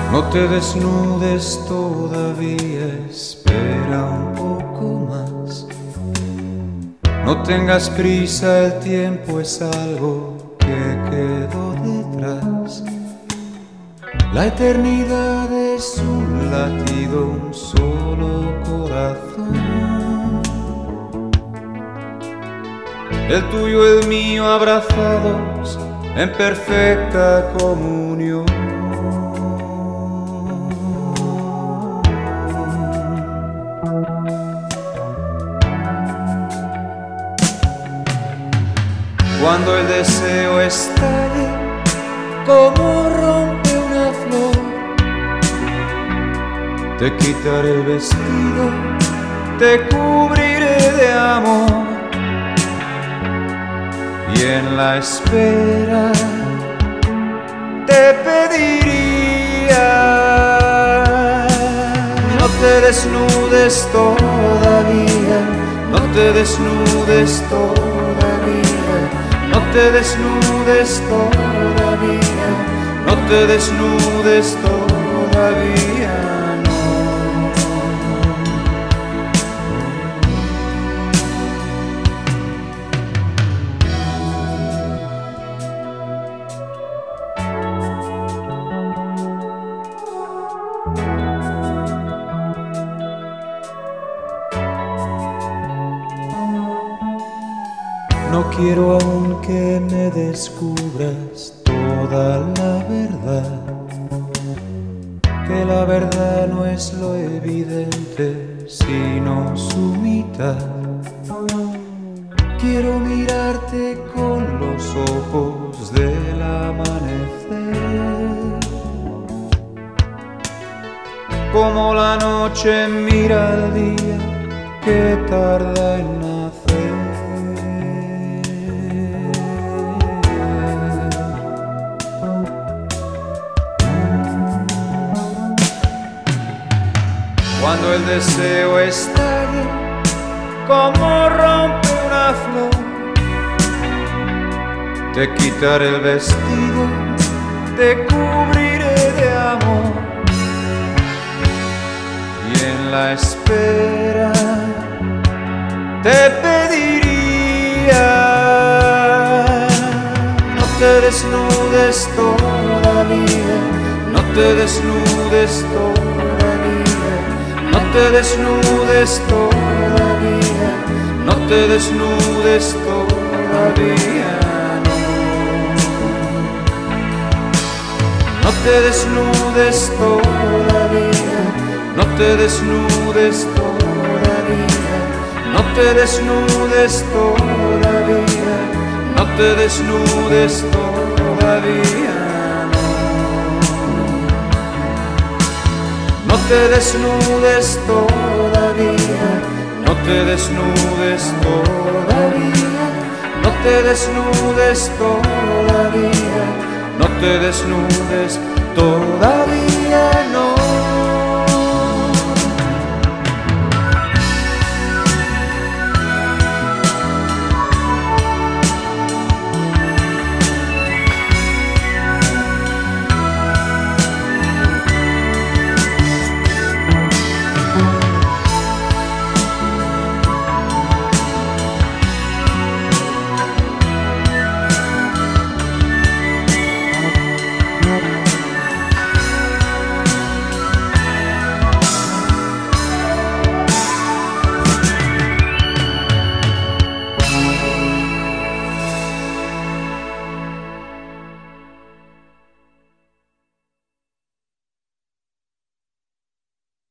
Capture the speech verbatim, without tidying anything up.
No te desnudes todavía, espera un poco más. No tengas prisa, el tiempo es algo que quedó detrás. La eternidad es un latido, un solo corazón. El tuyo y el mío abrazados en perfecta comunión. Cuando el deseo estalle como rompe una flor, te quitaré el vestido, te cubriré de amor, y en la espera te pediría: no te desnudes todavía, no te desnudes todavía, no te desnudes todavía, no te desnudes todavía, no. No quiero aún que me descubras toda la verdad, que la verdad no es lo evidente, sino su mitad. Quiero mirarte con los ojos del amanecer, como la noche mira al día que tarda en nacer. Cuando el deseo estalle como rompe una flor, te quitaré el vestido, te cubriré de amor, y en la espera te pediría: no te desnudes todavía, no te desnudes todavía, no te desnudes todavía, no te desnudes todavía, no. No te desnudes todavía, no te desnudes todavía, no te desnudes todavía, no te desnudes todavía, no. No te desnudes todavía, no te desnudes todavía, no te desnudes todavía, no te desnudes todavía.